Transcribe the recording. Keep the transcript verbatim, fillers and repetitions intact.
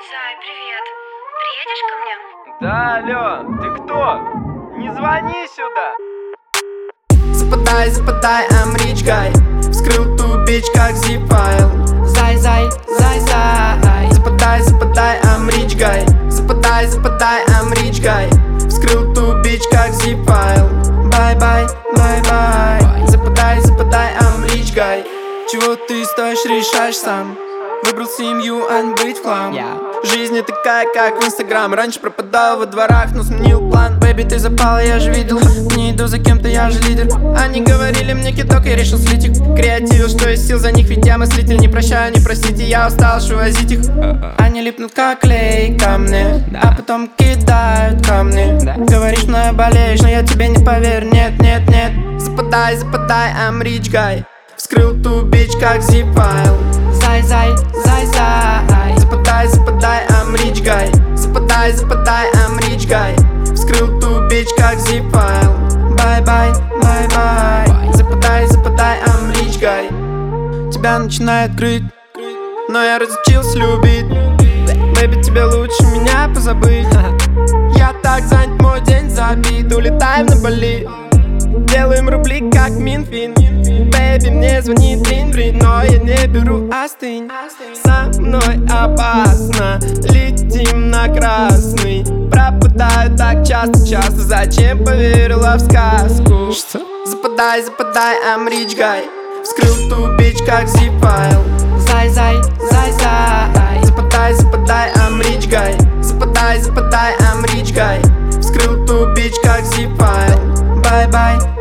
Зай, привет. Приедешь ко мне? Да, алло, ты кто? Не звони сюда! Западай, западай, I'm rich guy. Вскрыл ту бич как zip-файл. Зай, зай, зай, зай. Западай, западай, I'm rich guy. Западай, западай, I'm rich guy. Вскрыл ту бич как zip-файл. Бай-бай, бай-бай. Западай, западай, I'm rich guy. Чего ты стоишь, решаешь сам. Выбрал семью, а не быть в хлам. yeah. Жизнь не такая, как в инстаграм. Раньше пропадал во дворах, но сменил план. Бэби, ты запала, я же видел. Не иду за кем-то, я же лидер. Они говорили мне кидок, я решил слить их. Креативил, что есть сил за них, ведь я мыслитель. Не прощаю, не простите, я устал шевозить их. Они липнут как клей ко мне, а потом кидают камни. Говоришь, мною болеешь, но я тебе не поверю. Нет, нет, нет. Западай, западай, I'm rich guy. Вскрыл ту бич как zip-файл. Зай, зай, зай, зай. Западай, западай, I'm rich guy. Западай, западай, I'm rich guy. Вскрыл ту бич как zip-файл. Бай-бай, бай-бай. Западай, западай, I'm rich guy. Тебя начинает крыть, но я разучился любить. Бэби, тебе лучше меня позабыть. Я так занят, мой день забит. Улетаем на Бали. Делаем рубли, как Минфин. Бэби, мне звонит рин-рин, но я не беру, остынь. Со мной опасно, летим на красный. Пропадаю так часто-часто, зачем поверила в сказку? Что? Западай, западай, I'm rich guy. Вскрыл ту бич как zip-файл. Зай, зай, зай, зай. Западай, западай, I'm rich guy. Западай, западай, I'm rich guy. Вскрыл ту бич как zip-файл. Бай-бай.